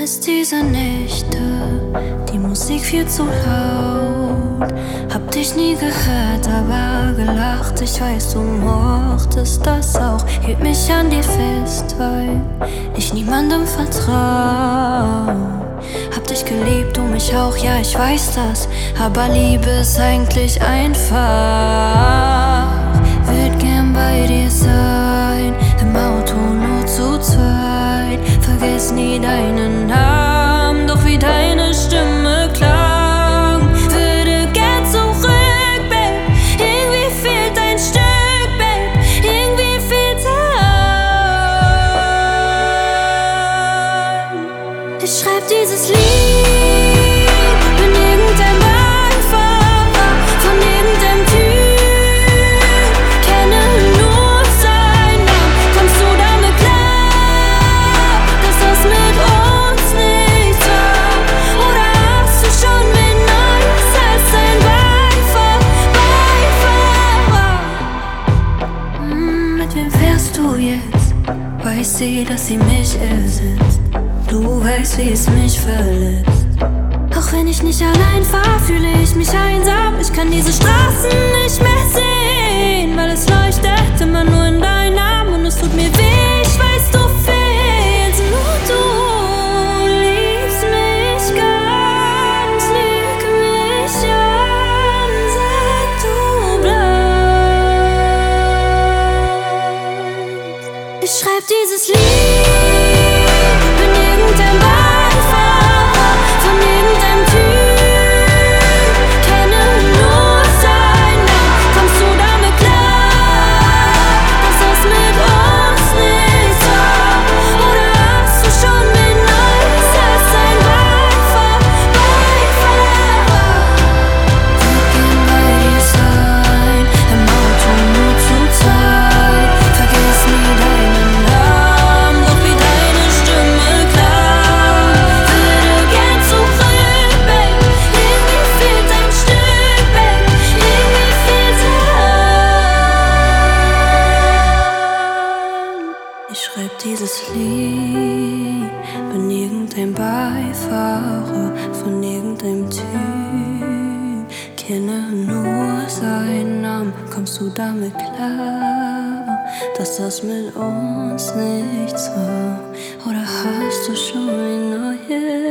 Eines dieser Nächte, die Musik viel zu laut. Hab dich nie gehört, aber gelacht. Ich weiß, du mochtest das auch. Hielt mich an dir fest, weil ich niemandem vertrau. Hab dich geliebt, du mich auch, ja, ich weiß das. Aber Liebe ist eigentlich einfach. Würd gern bei dir sein, im Auto nur zu zweit. Vergiss nie deinen Namen, doch wie deine Stimme klang. Würde gern zurück, Babe. Irgendwie fehlt ein Stück, Babe. Irgendwie fehlt ein. Ich schreib dieses Lied. Weiß sie, dass sie mich ersetzt. Du weißt, wie es mich verletzt. Auch wenn ich nicht allein fahr, fühle ich mich einsam. Ich kann diese Straßen nicht mehr sehen, weil es leuchtet immer nur in deinen Namen. Und es tut mir weh, ich weiß, du fehlst. Nur du liebst mich ganz, lüg mich an, sag du bleibst. Ich schreib dieses Lied, bin irgendein Beifahrer von irgendeinem Typ, kenne nur seinen Namen. Kommst du damit klar, dass das mit uns nichts war? Oder hast du schon wen Neues als ein Beifahrer? Würd gern bei dir sein, im Auto nur zu zweit. Vergiss nie deinen Namen, doch wie deine Stimme klang. Würde gern zurück, Babe. Irgendwie fehlt ein Stück, Babe. Irgendwie fehlt ein. Ich schreib dieses Lied, bin irgendein Beifahrer von irgendeinem Typ, kenne nur seinen Namen. Kommst du damit klar, dass das mit uns nichts war? Oder hast du schon ein neues?